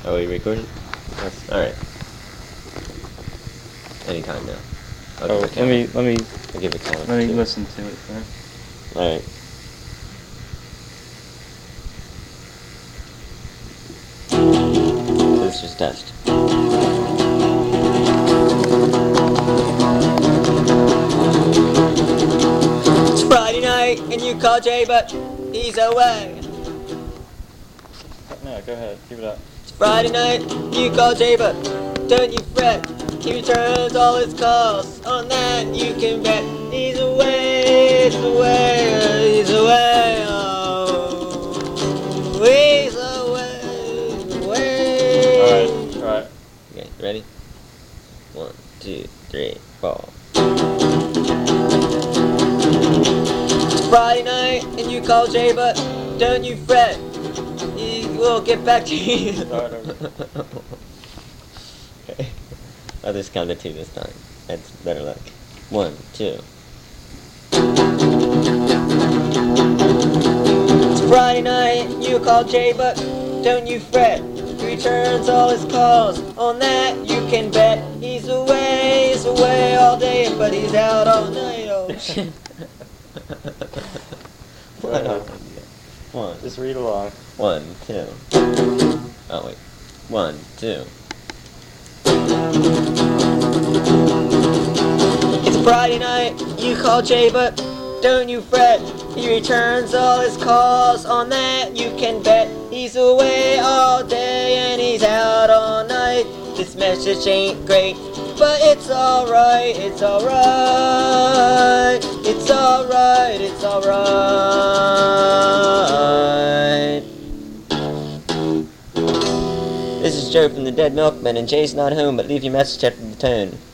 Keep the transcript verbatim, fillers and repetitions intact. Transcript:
Are we recording? Yes. Alright. Anytime now. I'll Oh, give a let me count. let me I'll give a count. let me too. listen to it first. Alright. This is just test. It's Friday night and you call Jay, but he's away. No, go ahead. Keep it up. It's Friday night, you call Jay, but don't you fret. He returns all his calls. On that you can bet. He's away, he's away, he's away. Oh, he's away, he's away. All right. All right. Okay, ready? One, two, three, four. It's Friday night and you call Jay, but don't you fret. He will get back to you. Start over. Okay. I'll just count to two this time. That's better luck. One, two. It's Friday night, you call Jay, but don't you fret. He returns all his calls. On that you can bet. He's away, he's away all day, but he's out all night. Oh shit. What happened? One. Just read along. One, two. Oh wait. One, two. It's Friday night, you call Jay, but don't you fret. He returns all his calls. On that you can bet. He's away all day and he's out all night. This message ain't great, but it's alright, it's alright. It's alright, it's alright. This is Joe from the Dead Milkman, and Jay's not home, but leave your message after the tone.